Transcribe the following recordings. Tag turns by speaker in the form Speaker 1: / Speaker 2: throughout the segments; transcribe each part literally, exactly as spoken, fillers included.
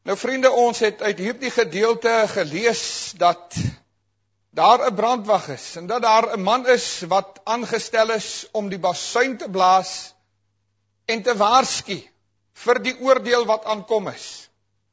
Speaker 1: Nou vriende, ons het uit hierdie gedeelte gelees dat daar 'n brandwag is en dat daar 'n man is wat aangestel is om die basuin te blaas en te waarsku vir die oordeel wat aankom is.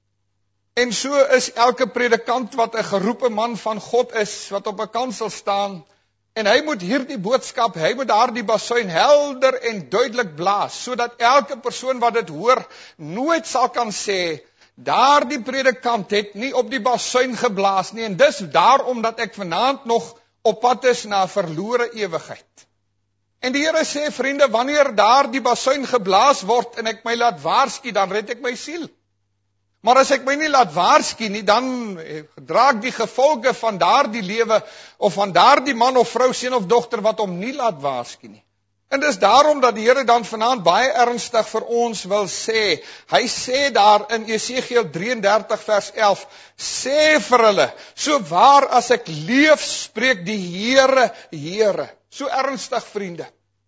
Speaker 1: En so is elke predikant wat 'n geroepe man van God is, wat op 'n kansel staan, en hy moet hierdie boodskap, hy moet daardie basuin helder en duidelik blaas, sodat elke persoon wat dit hoor, nooit sal kan sê, daardie predikant het nie op die basuin geblaas nie, en dis daarom dat ek vanaand nog op pad is na 'n verlore ewigheid. En die Here sê, vriende, wanneer daardie basuin geblaas word en ek my laat waarsku, dan red ek my siel. Maar as ek my nie laat waarsku nie, dan dra ek die gevolge van daardie lewe, of van daardie man of vrou, seun of dogter, wat hom nie laat waarsku nie. En dis daarom dat die Here dan vanaand baie ernstig vir ons wil sê, hy sê daar in Jesegiel drieëndertig vers elf, sê vir hulle, so waar as ek leef, spreek die Here, Here. So ernstig, vriende.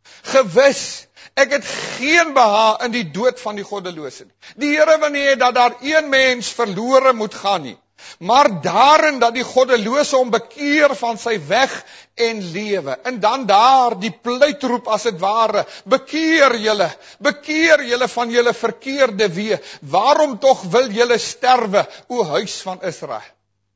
Speaker 1: Gewis, ek het geen behaag in die dood van die goddelose nie. Die Here wil nie hê dat daar een mens verlore moet gaan nie, maar daarin dat die goddelose hom bekeer van sy weg en lewe. En dan daar die pluitroep as dit ware, bekeer julle, bekeer julle van julle verkeerde weë. Waarom tog wil julle sterwe, o huis van Israel?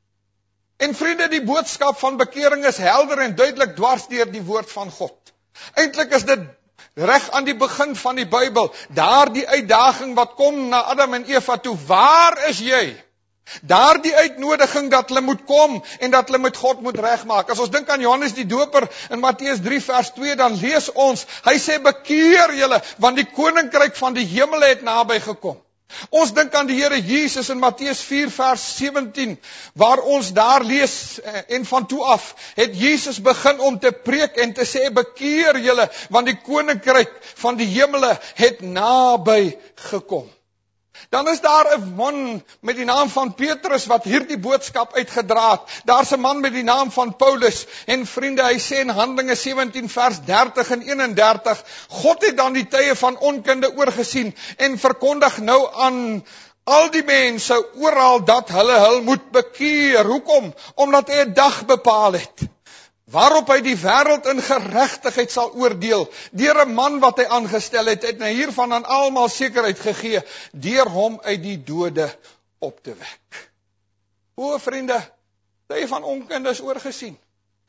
Speaker 1: En vriende, die boodskap van bekering is helder en duidelik dwars deur die woord van God. Eintlik is dit reg aan die begin van die Bybel, daar die uitdaging wat kom na Adam en Eva toe, waar is jy? Daar die uitnodiging dat hulle moet kom en dat hulle met God moet regmaak. As ons dink aan Johannes die Doper in Matteus drie vers twee, dan lees ons, hy sê bekeer julle, want die koninkryk van die hemel het naby gekom. Ons dink aan die Here Jesus in Matteus vier vers sewentien, waar ons daar lees, en van toe af, het Jesus begin om te preek en te sê, bekeer julle, want die koninkryk van die hemele het naby gekom. Dan is daar 'n man met die naam van Petrus wat hierdie boodskap uitgedra het. Daar's 'n man met die naam van Paulus, en vriende, hy sê in Handelinge sewentien vers dertig en eenendertig, God het dan die tye van onkunde oorgesien en verkondig nou aan al die mense oral dat hulle hul moet bekeer. Hoekom? Omdat hy 'n dag bepaal het waarop hy die wêreld in geregtigheid sal oordeel, deur 'n man wat hy aangestel het, het hy hiervan aan almal sekerheid gegee, deur hom uit die dode op te wek. O vriende, tye van onkunde is oorgesien.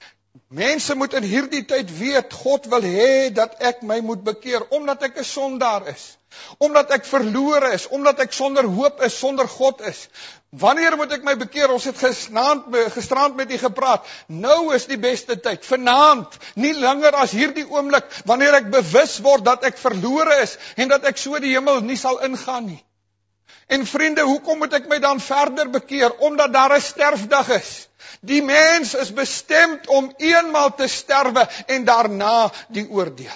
Speaker 1: Mense moet in hierdie tyd weet, God wil hê dat ek my moet bekeer, omdat ek 'n sondaar is, omdat ek verlore is, omdat ek sonder hoop is, sonder God is. Wanneer moet ek my bekeer? Ons het gisterand, gisterand met u gepraat. Nou is die beste tyd, vanaand, nie langer as hierdie oomblik, wanneer ek bewus word dat ek verlore is, en dat ek so die hemel nie sal ingaan nie. En vriende, hoekom moet ek my dan verder bekeer? Omdat daar 'n sterfdag is. Die mens is bestemd om eenmaal te sterwe, en daarna die oordeel.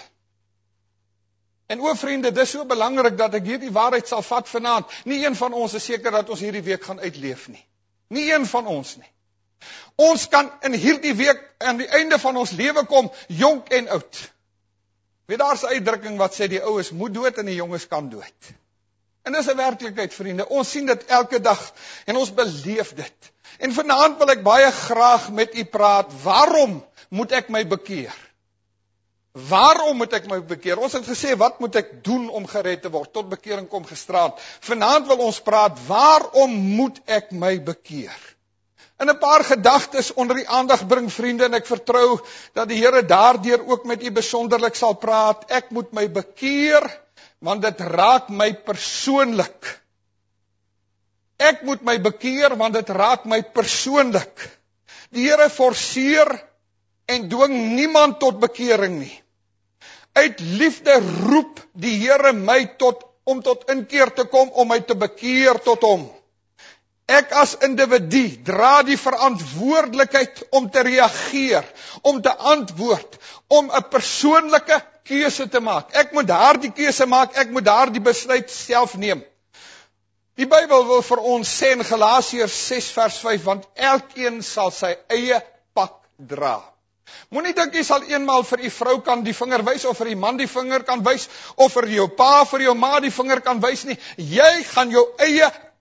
Speaker 1: En o vriende, dis so belangrik dat ek hierdie waarheid sal vat vanaand. Nie een van ons is seker dat ons hierdie week gaan uitleef nie. Nie een van ons nie. Ons kan in hierdie week aan die einde van ons lewe kom, jonk en oud. Weet, daar's 'n uitdrukking wat sê die oues moet dood en die jonges kan dood. En dis 'n werklikheid, vriende. Ons sien dit elke dag en ons beleef dit. En vanaand wil ek baie graag met u praat. Waarom moet ek my bekeer? Waarom moet ek my bekeer? Ons het gesê, wat moet ek doen om gered te word? Tot bekering kom gisterand. Vanaand wil ons praat, waarom moet ek my bekeer? En 'n paar gedagtes onder die aandag bring, vriende, en ek vertrou dat die Here daardeur ook met u besonderlik sal praat. Ek moet my bekeer, want dit raak my persoonlik. Ek moet my bekeer, want dit raak my persoonlik. Die Here forceer en dwing niemand tot bekering nie. Uit liefde roep die Here my tot, om tot inkeer te kom, om my te bekeer tot hom. Ek as individu dra die verantwoordelikheid om te reageer, om te antwoord, om 'n persoonlike keuse te maak. Ek moet daardie keuse maak, ek moet daardie besluit self neem. Die Bybel wil vir ons sê in Galasiërs ses vers vyf, want elkeen sal sy eie pak dra. Moenie dink jy sal eenmaal vir u vrou kan die vinger wys, of vir die man die vinger kan wys, of vir jou pa, vir jou ma die vinger kan wys nie. Jy gaan jou eie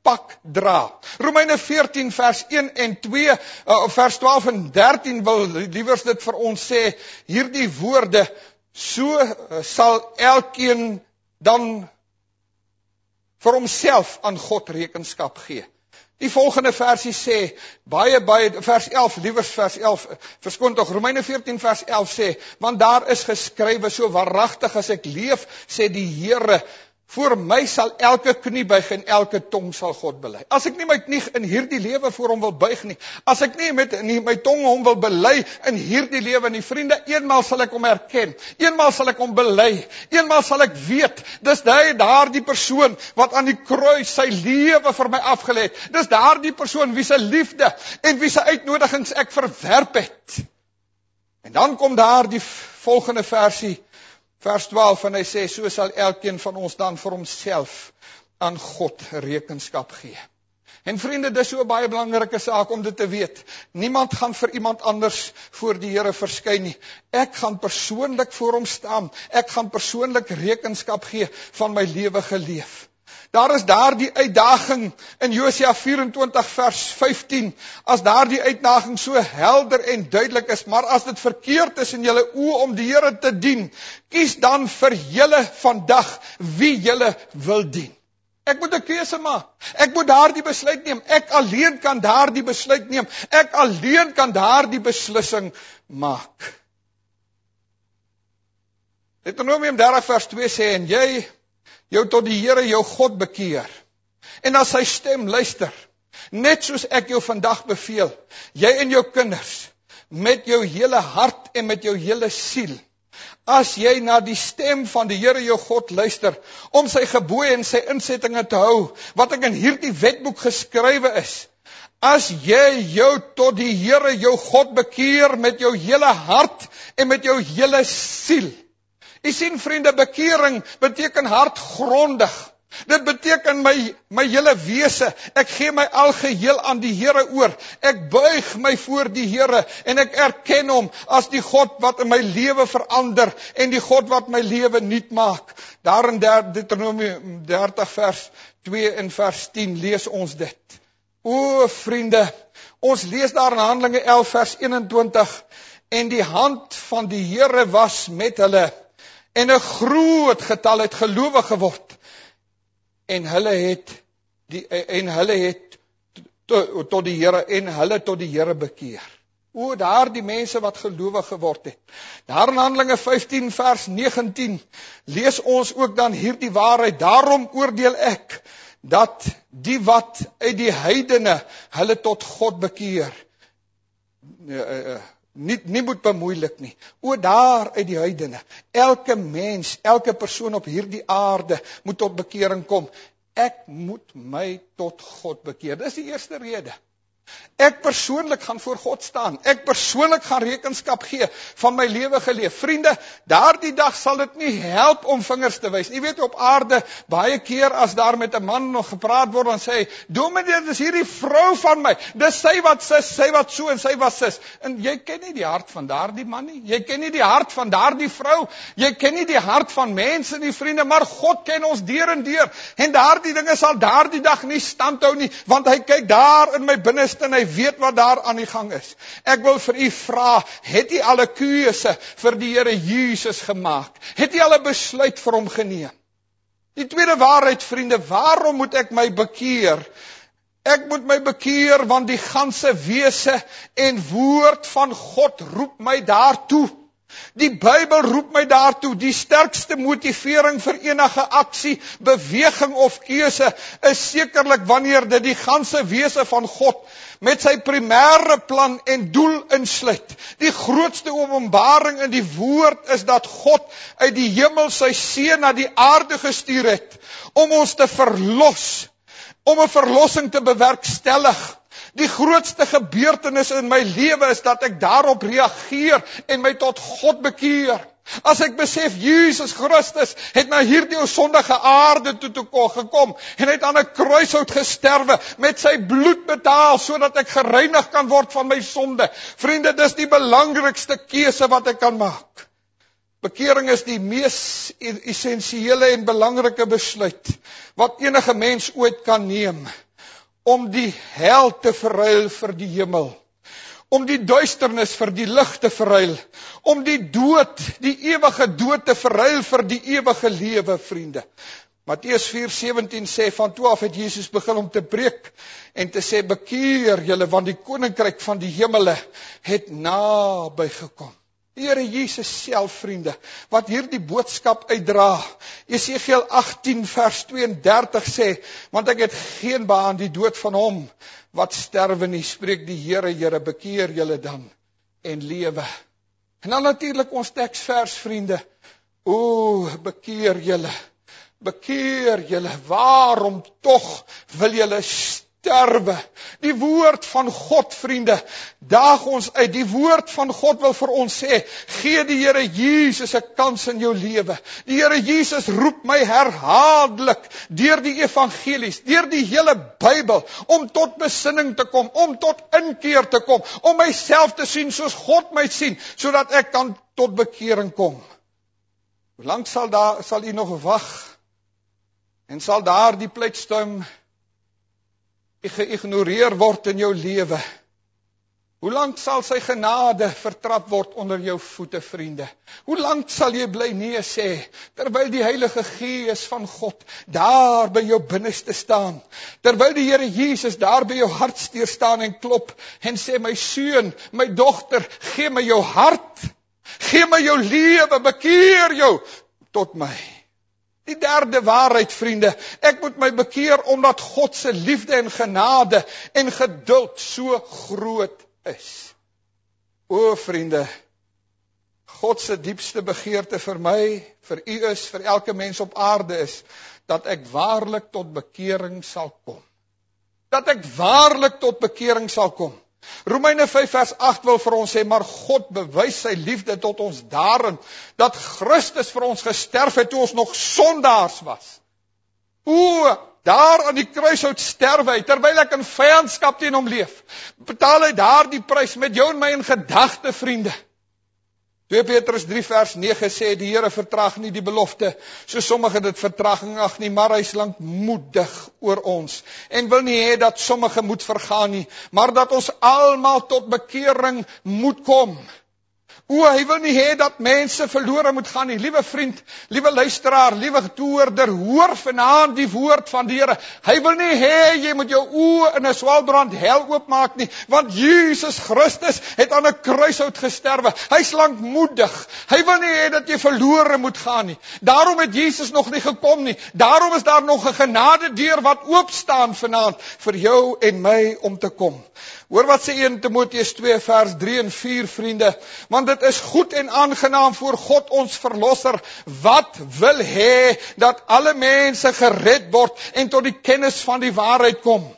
Speaker 1: pak dra. Romeine veertien vers een en twee, uh, vers twaalf en dertien wil liewers dit vir ons sê, hierdie woorde, so uh, sal elkeen dan vir homself aan God rekenskap gee. Die volgende versie sê, baie, baie, vers elf, liewers vers elf, verskoon tog, Romeine veertien vers elf sê, want daar is geskrywe, so waaragtig as ek leef, sê die Here, voor my sal elke knie buig en elke tong sal God bely. As ek nie my knie in hierdie lewe voor hom wil buig nie, as ek nie met nie my tong hom wil bely in hierdie lewe nie, vriende, eenmaal sal ek hom erken, eenmaal sal ek hom bely, eenmaal sal ek weet, dis hy daardie persoon wat aan die kruis sy lewe vir my afgelê het, dis daardie persoon wie se liefde en wie se uitnodigings ek verwerp het. En dan kom daar die volgende versie, vers twaalf, en hy sê, so sal elkeen van ons dan vir homself aan God rekenskap gee. En vriende, dis so 'n baie belangrike saak om dit te weet. Niemand gaan vir iemand anders voor die Here verskyn nie. Ek gaan persoonlik voor hom staan. Ek gaan persoonlik rekenskap gee van my lewe geleef. Daar is daar die uitdaging in Josua vyf-en-twintig vers vyftien, as daar die uitdaging so helder en duidelik is, maar as dit verkeerd is in julle oë om die Here te dien, kies dan vir julle vandag wie julle wil dien. Ek moet 'n keuse maak. Ek moet daardie besluit neem. Ek alleen kan daardie besluit neem. Ek alleen kan daardie beslissing maak. Deuteronomium dertig vers twee sê, en jy jou tot die Here jou God bekeer, en na sy stem luister, net soos ek jou vandag beveel, jy en jou kinders, met jou hele hart en met jou hele siel, as jy na die stem van die Here jou God luister, om sy gebooie en sy insettinge te hou, wat ek in hierdie wetboek geskrywe is, as jy jou tot die Here jou God bekeer met jou hele hart en met jou hele siel. U sien vriende, bekering beteken hartgrondig. Dit beteken my, my hele wese. Ek gee my algeheel aan die Here oor. Ek buig my voor die Here en ek erken hom as die God wat in my lewe verander en die God wat my lewe nuut maak. Daar in Deuteronomium dertig vers twee en vers tien lees ons dit. O vriende, ons lees daar in Handelinge elf vers eenentwintig, en die hand van die Here was met hulle, en 'n groot getal het gelowig geword, en hulle het die en hulle het tot, tot die Here en hulle tot die Here bekeer. O, daar die mense wat gelowig geword het. Daar in Handelinge vyftien vers negentien lees ons ook dan hierdie waarheid. Daarom oordeel ek dat die wat uit die heidene hulle tot God bekeer, uh, uh, Nie, nie moet bemoeilik nie. O, daar uit die heidene. Elke mens, elke persoon op hierdie aarde moet tot bekering kom. Ek moet my tot God bekeer. Dis die eerste rede. Ek persoonlik gaan voor God staan. Ek persoonlik gaan rekenskap gee van my lewe geleef. Vriende, daardie dag sal dit nie help om vingers te wys. Jy weet op aarde, baie keer as daar met 'n man nog gepraat word, dan sê hy, dominee, dis hierdie vrou van my. Dis sy wat sis, sy wat so en sy wat sis. En jy ken nie die hart van daardie man nie. Jy ken nie die hart van daardie vrou. Jy ken nie die hart van mense nie, vriende, maar God ken ons deur en deur. En daardie dinge sal daardie dag nie standhou nie, want hy kyk daar in my binneste en hy weet wat daar aan die gang is. Ek wil vir u vra, het u al 'n keuse vir die Here Jesus gemaak? Het u al 'n besluit vir hom geneem? Die tweede waarheid, vriende, waarom moet ek my bekeer? Ek moet my bekeer want die ganse wese en woord van God roep my daartoe. Die Bybel roep my daartoe. Die sterkste motivering vir enige aksie, beweging of keuse is sekerlik wanneer dit die ganse wese van God met sy primêre plan en doel insluit. Die grootste openbaring in die woord is dat God uit die hemel sy seun na die aarde gestuur het om ons te verlos, om 'n verlossing te bewerkstellig. Die grootste gebeurtenis in my lewe is dat ek daarop reageer en my tot God bekeer. As ek besef, Jesus Christus het na hierdie sondige aarde toe toe gekom en het aan 'n kruishout gesterwe, met sy bloed betaal, sodat ek gereinig kan word van my sonde. Vriende, dis die belangrikste keuse wat ek kan maak. Bekering is die mees essensiële en belangrike besluit wat enige mens ooit kan neem. om die hel te verruil vir die hemel, om die duisternis vir die lig te verruil, om die dood, die ewige dood te verruil vir die ewige lewe, vriende. Matteus vier sewentien sê, van toe af het Jesus begin om te preek en te sê, bekeer julle, want die koninkryk van die hemele het naby gekom. Die Here Jesus self, vriende, wat hier die boodskap uitdra. Jesegiel agttien vers twee en dertig sê, want ek het geen behaag aan die dood van hom wat sterwe nie, spreek die Here, Here, bekeer julle dan en lewe. En dan natuurlik ons teksvers, vriende, o, bekeer julle, bekeer julle, waarom tog wil julle sterwe? Die woord van God, vriende, daag ons uit. Die woord van God wil vir ons sê, gee die Here Jesus 'n kans in jou lewe. Die Here Jesus roep my herhaaldelik deur die evangelies, deur die hele Bybel, om tot besinning te kom, om tot inkeer te kom, om myself te sien soos God my sien, sodat ek kan tot bekering kom. Hoe lank sal daar sal u nog wag? En sal daar die pleitstem geïgnoreer word in jou lewe? Hoe lank sal sy genade vertrap word onder jou voete, vriende? Hoe lank sal jy bly nee sê, terwyl die Heilige Gees van God daar by jou binneste staan, terwyl die Here Jesus daar by jou hartsteer staan en klop, en sê, my seun, my dogter, gee my jou hart, gee my jou lewe, bekeer jou tot my. Die derde waarheid, vriende, ek moet my bekeer omdat God se liefde en genade en geduld so groot is. O, vriende, God se diepste begeerte vir my, vir u is, vir elke mens op aarde is, dat ek waarlik tot bekering sal kom. Dat ek waarlik tot bekering sal kom. Romeine vyf vers agt wil vir ons sê, maar God bewys sy liefde tot ons daarin, dat Christus vir ons gesterf het toe ons nog sondaars was. O, daar aan die kruishout sterf hy, terwyl ek in vyandskap teen hom leef. Betaal hy daar die prys met jou en my in gedagte, vriende. twee Petrus drie vers nege sê, die Here vertraag nie die belofte, so sommige dit vertraging ag nie, maar hy is lankmoedig oor ons, en wil nie hê dat sommige moet vergaan nie, maar dat ons almal tot bekering moet kom. O, hy wil nie hê dat mense verlore moet gaan nie. Liewe vriend, liewe luisteraar, liewe toehoorder, hoor vanaand die woord van die Here. Hy wil nie hê jy moet jou oë in 'n swalbrand hel oopmaak nie, want Jesus Christus het aan 'n kruishout gesterwe. Hy's lankmoedig. Hy wil nie hê dat jy verlore moet gaan nie. Daarom het Jesus nog nie gekom nie. Daarom is daar nog 'n genadedeur wat oop staan vanaand vir jou en my om te kom. Hoor wat sê eerste Timoteus twee vers drie en vier, vriende, want dit is goed en aangenaam voor God ons verlosser, wat wil hê dat alle mense gered word en tot die kennis van die waarheid kom.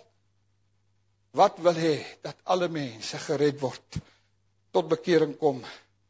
Speaker 1: Wat wil hê dat alle mense gered word, tot bekering kom,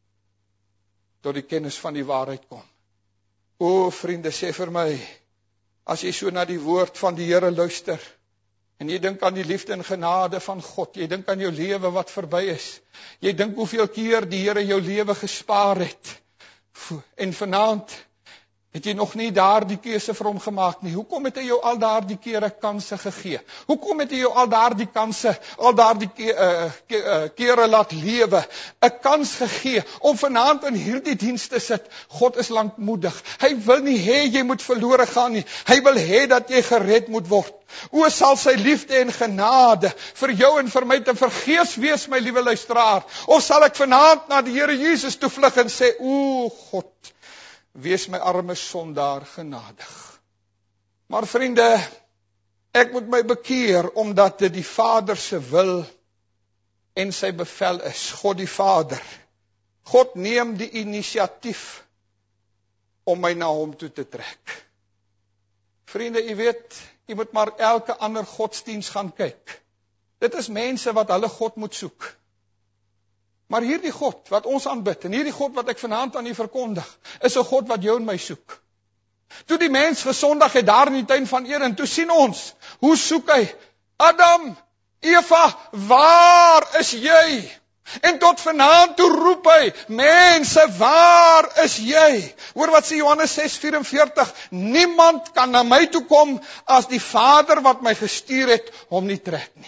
Speaker 1: tot die kennis van die waarheid kom. O, vriende, sê vir my, as jy so na die woord van die Here luister, en jy dink aan die liefde en genade van God, jy dink aan jou lewe wat verby is, jy dink hoeveel keer die Here jou lewe gespaar het, en vanaand het jy nog nie daar die keuse vir hom gemaak nie. Hoekom het hy jou al daar die kere kanse gegee? Hoekom het hy jou al daar die kanse, al daar die ke, uh, ke, uh, kere laat lewe, 'n kans gegee, om vanaand in hierdie diens te sit? God is lankmoedig. Hy wil nie hê jy moet verlore gaan nie. Hy wil hê dat jy gered moet word. O, sal sy liefde en genade vir jou en vir my te vergeefs wees, my liewe luisteraar? Of sal ek vanaand na die Here Jesus toe vlug en sê, o God, wees my arme sondaar genadig. Maar vriende, ek moet my bekeer, omdat dit die Vader se wil en sy bevel is. God die Vader. God neem die inisiatief om my na hom toe te trek. Vriende, u weet, u moet maar elke ander godsdiens gaan kyk. Dit is mense wat hulle God moet soek. Maar hierdie God wat ons aanbid, en hierdie God wat ek vanaand aan u verkondig, is 'n God wat jou en my soek. Toe die mens gesondig het daar in die tuin van Eden, toe sien ons, hoe soek hy? Adam, Eva, waar is jy? En tot vanaand toe roep hy, mense, waar is jy? Hoor wat sê Johannes ses vyf-en-veertig, niemand kan na my toe kom as die Vader wat my gestuur het hom nie trek nie.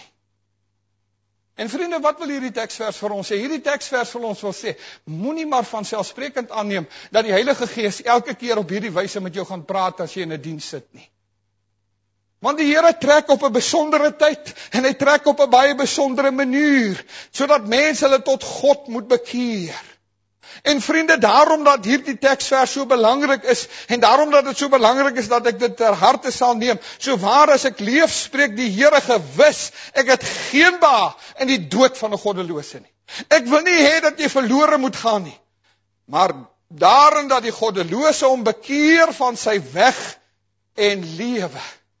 Speaker 1: En vriende, wat wil hierdie teksvers vir ons sê? Hierdie teksvers vir ons wil sê, moenie maar vanselfsprekend aanneem dat die Heilige Gees elke keer op hierdie wyse met jou gaan praat as jy in 'n diens sit nie. Want die Here trek op 'n besondere tyd en hy trek op 'n baie besondere manier, sodat mense hulle tot God moet bekeer. En vriende, daarom dat hierdie teksvers so belangrik is, en daarom dat dit so belangrik is dat ek dit ter harte sal neem, so waar as ek leef, spreek die Here gewis, ek het geen behaag in die dood van 'n goddelose nie. Ek wil nie hê dat jy verlore moet gaan nie, maar daarin dat die goddelose hom bekeer van sy weg en lewe.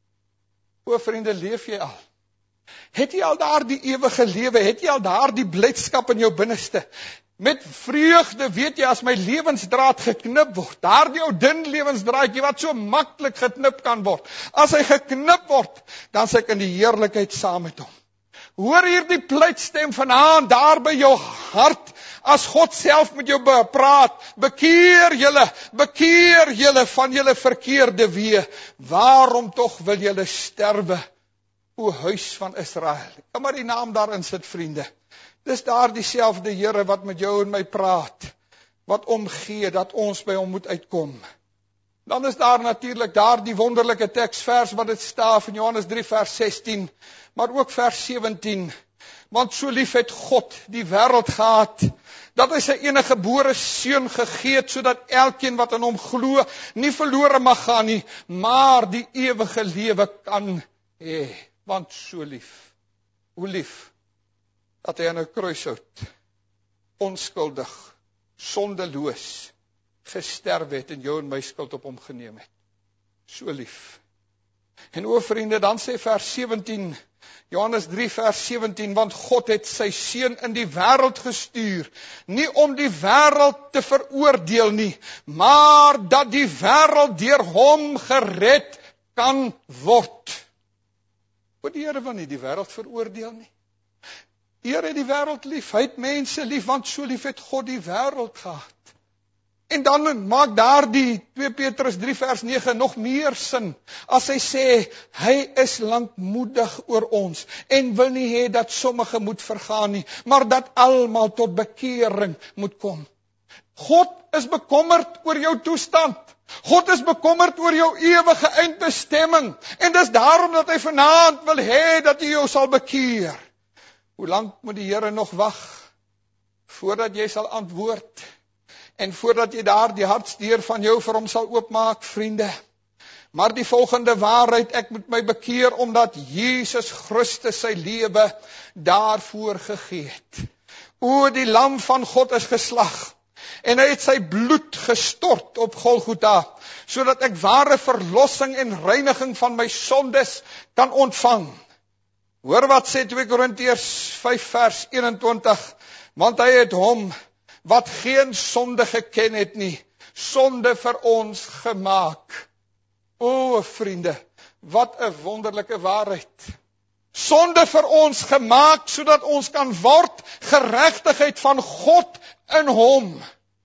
Speaker 1: O vriende, leef jy al? Het jy al daar die ewige lewe? Het jy al daar die blydskap in jou binneste? Met vreugde weet jy as my lewensdraad geknip word, daar die ou dun lewensdraadjie wat so maklik geknip kan word. As hy geknip word, dan sê ek in die heerlikheid saam met hom. Hoor hier die pleitstem vanaand daar by jou hart, as God self met jou praat, bekeer julle, bekeer julle van julle verkeerde weë. Waarom tog wil julle sterwe, o huis van Israel? Ek kan maar die naam daarin sit, vriende. Dis daar dieselfde Here wat met jou en my praat, wat omgee dat ons by hom moet uitkom. Dan is daar natuurlik daar die wonderlike teksvers wat dit staan in Johannes drie vers sestien, maar ook vers sewentien. Want so lief het God die wêreld gehad, dat hy sy enige gebore seun gegee het, sodat elkeen wat in hom glo, nie verlore mag gaan nie, maar die ewige lewe kan hê. Want so lief, hoe lief, dat hy aan 'n kruishout, onskuldig, sondeloos, gesterf het en jou en my skuld op hom geneem het. So lief. En o vriende, dan sê vers sewentien, Johannes drie vers sewentien, want God het sy seun in die wêreld gestuur, nie om die wêreld te veroordeel nie, maar dat die wêreld deur hom gered kan word. Want die Here wil nie die wêreld veroordeel nie. Die Here het die wêreld lief, hy het mense lief, want so lief het God die wêreld gehad. En dan maak daar die twee Petrus drie vers nege nog meer sin, as hy sê, hy is lankmoedig oor ons, en wil nie hê dat sommige moet vergaan nie, maar dat almal tot bekering moet kom. God is bekommerd oor jou toestand, God is bekommerd oor jou ewige eindbestemming, en dis daarom dat hy vanaand wil hê dat jy jou sal bekeer. Hoe lank moet die Here nog wag, voordat jy sal antwoord, en voordat jy daar die hartsdeur van jou vir hom sal oopmaak, vriende? Maar die volgende waarheid, ek moet my bekeer, omdat Jesus Christus sy lewe daarvoor gegee het. O, die lam van God is geslag, en hy het sy bloed gestort op Golgotha, sodat ek ware verlossing en reiniging van my sondes kan ontvang. Hoor wat sê twee Korintiërs vyf vers eenentwintig, want hy het hom, wat geen sonde geken het nie, sonde vir ons gemaak. O vriende, wat 'n wonderlike waarheid. Sonde vir ons gemaak, sodat ons kan word geregtigheid van God in hom.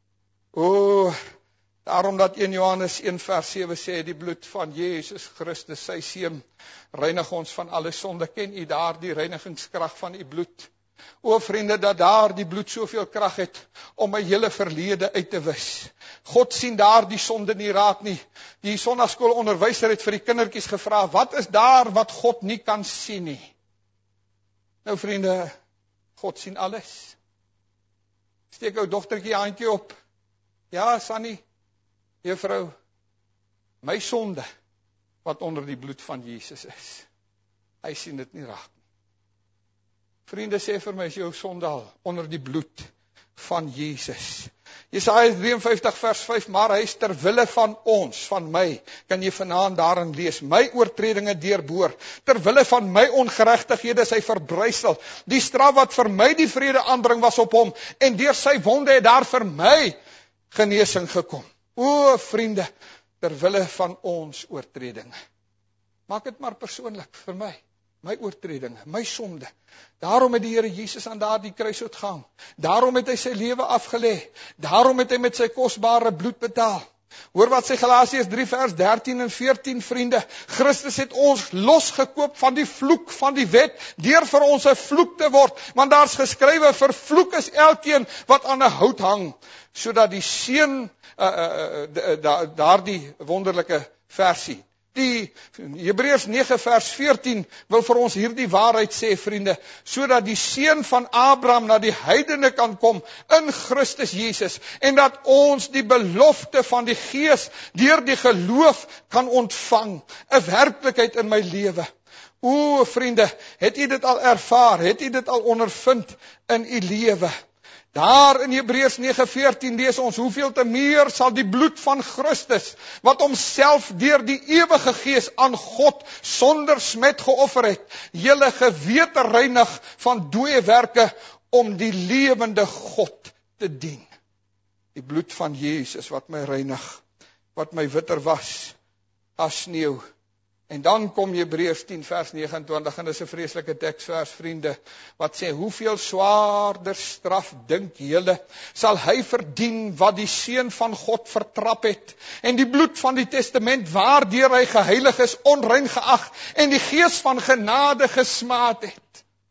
Speaker 1: O, daarom dat een Johannes een vers sewe sê, die bloed van Jesus Christus, sy seun, reinig ons van alle sonde. Ken u daar die reinigingskrag van u bloed? O vriende, dat daar die bloed soveel krag het om my hele verlede uit te wis. God sien daar die sonde nie raak nie. Die sondagskoolonderwyser het vir die kindertjies gevra, wat is daar wat God nie kan sien nie? Nou vriende, God sien alles. Steek ou dogtertjie handjie op. Ja, Sannie, juffrou, my sonde, wat onder die bloed van Jesus is. Hy sien dit nie raak nie. Vriende, sê vir my, is jou sonde al onder die bloed van Jesus. Jesaja drie en vyftig vers vyf, maar hy is ter wille van ons, van my, kan jy vanaand daarin lees, my oortredinge deurboor, ter wille van my ongeregtighede is hy verbrysel, die straf wat vir my die vrede aanbring was op hom, en deur sy wonde het daar vir my genesing gekom. O vriende, ter wille van ons oortredinge. Maak dit maar persoonlik vir my. my oortredinge, my sonde. Daarom het die Here Jesus aan daardie kruishout gehang. Daarom het hy sy lewe afgelê. Daarom het hy met sy kosbare bloed betaal. Hoor wat sê Galasiërs drie vers dertien en veertien, vriende. Christus het ons losgekoop van die vloek van die wet, deur vir ons 'n vloek te word, want daar's geskrywe, vervloek is elkeen wat aan 'n hout hang, sodat die seun, uh, uh, uh, da, daardie wonderlike versie, die Hebreërs nege vers veertien wil vir ons hierdie waarheid sê, vriende, sodat die seun van Abraham na die heidene kan kom in Christus Jesus, en dat ons die belofte van die Gees deur die geloof kan ontvang, 'n werklikheid in my lewe. O, vriende, het u dit al ervaar, het u dit al ondervind in u lewe? Daar in Hebreërs nege veertien lees ons, hoeveel te meer sal die bloed van Christus, wat homself deur die ewige Gees aan God sonder smet geoffer het, julle gewete reinig van dooie werke om die lewende God te dien. Die bloed van Jesus wat my reinig, wat my witter was as sneeu. En dan kom Hebreërs tien vers nege en twintig, en dis 'n vreeslike teksvers, vriende, wat sê, hoeveel swaarder straf dink julle sal hy verdien wat die seun van God vertrap het, en die bloed van die testament waardeur hy geheilig is, onrein geag, en die gees van genade gesmaad het.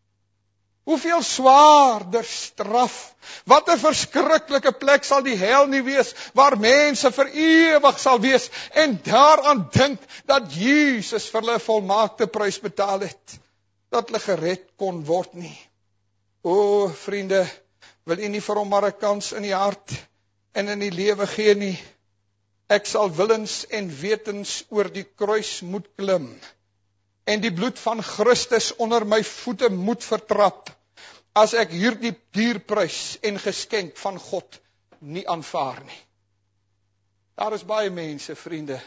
Speaker 1: Hoeveel swaarder straf, wat 'n verskriklike plek sal die hel nie wees, waar mense vir ewig sal wees, en daaraan dink, dat Jesus vir hulle volmaakte prys betaal het, dat hulle gered kon word nie. O, vriende, wil u nie vir hom maar 'n kans in die hart, en in die lewe gee nie? Ek sal willens en wetens oor die kruis moet klim, en die bloed van Christus onder my voete moet vertrap, as ek hierdie dierprys en geskenk van God nie aanvaar nie. Daar is baie mense, vriende,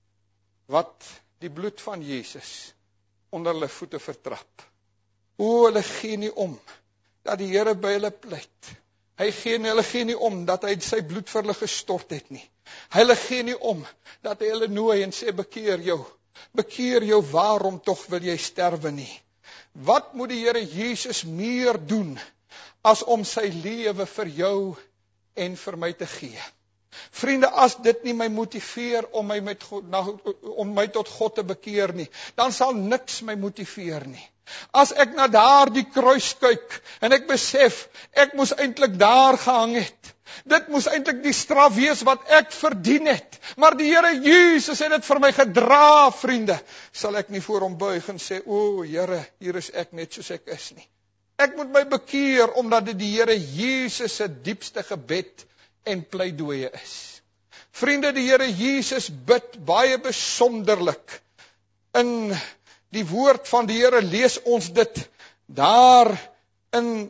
Speaker 1: wat die bloed van Jesus onder hulle voete vertrap. O, hulle gee nie om, dat die Here by hulle pleit. Hy gee nie, hulle gee nie om, dat hy sy bloed vir hulle gestort het nie. Hulle gee nie om, dat hy hulle nooi en sê, bekeer jou, bekeer jou, waarom tog wil jy sterwe nie? Wat moet die Here Jesus meer doen, as om sy lewe vir jou en vir my te gee? Vriende, as dit nie my motiveer om my, met God, na, om my tot God te bekeer nie, dan sal niks my motiveer nie. As ek na daar die kruis kyk, en ek besef, ek moes eintlik daar gehang het, dit moes eintlik die straf wees wat ek verdien het, maar die Here Jesus het dit vir my gedra, vriende, sal ek nie voor hom buig en sê, o Here, hier is ek net soos ek is nie. Ek moet my bekeer, omdat dit die Here Jesus se diepste gebed en pleidooie is. Vriende, die Here Jesus bid baie besonderlik. In die woord van die Here lees ons dit daar in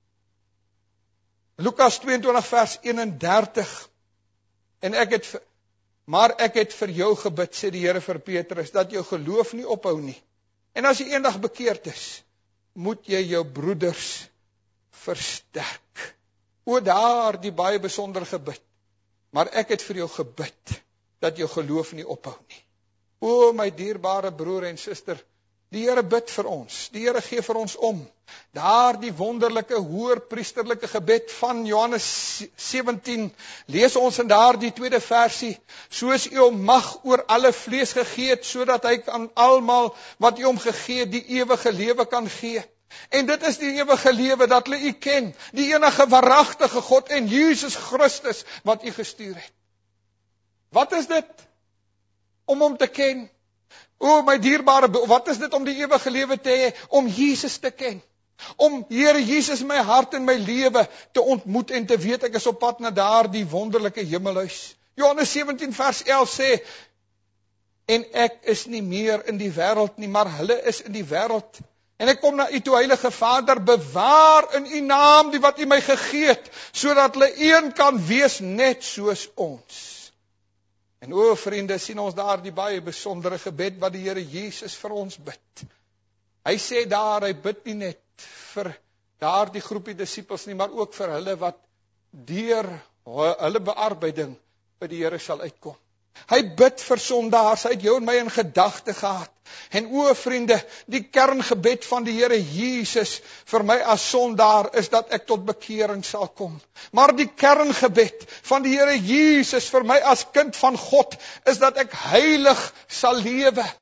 Speaker 1: Lukas tweeëntwintig vers eenendertig. En ek het, maar ek het vir jou gebid, sê die Here vir Petrus, dat jou geloof nie ophou nie. En as jy eendag bekeerd is, moet jy jou broeders versterk. O, daar die baie besonder gebid. Maar ek het vir jou gebid, dat jou geloof nie ophou nie. O, my dierbare broer en suster, die Here bid vir ons, die Here gee vir ons om. Daar die wonderlike hoërpriesterlike gebed van Johannes sewentien, lees ons in daar die tweede versie, soos u hom mag oor alle vlees gegee het, sodat hy aan almal wat u hom gegee het, die ewige lewe kan gee. En dit is die ewige lewe, dat hulle u ken, die enige waaragtige God en Jesus Christus wat u gestuur het. Wat is dit? Om hom te ken. O, my dierbare, wat is dit om die ewige lewe te hê? Om Jesus te ken. Om Here Jesus in my hart en my lewe te ontmoet en te weet ek is op pad na daar die wonderlike hemelhuis. Johannes sewentien vers elf sê, en ek is nie meer in die wêreld nie, maar hulle is in die wêreld. En ek kom na u toe, Heilige Vader, bewaar in u naam die wat u my gegee het, sodat hulle een kan wees net soos ons. En o, vriende, sien ons daar die baie besondere gebed wat die Here Jesus vir ons bid. Hy sê daar, hy bid nie net vir daar die groepie disippels nie, maar ook vir hulle wat deur hulle bearbeiding by die Here sal uitkom. Hy bid vir sondaars, hy het jou en my in gedagte gehad. En o vriende, die kerngebed van die Here Jesus vir my as sondaar is dat ek tot bekering sal kom. Maar die kerngebed van die Here Jesus vir my as kind van God is dat ek heilig sal lewe.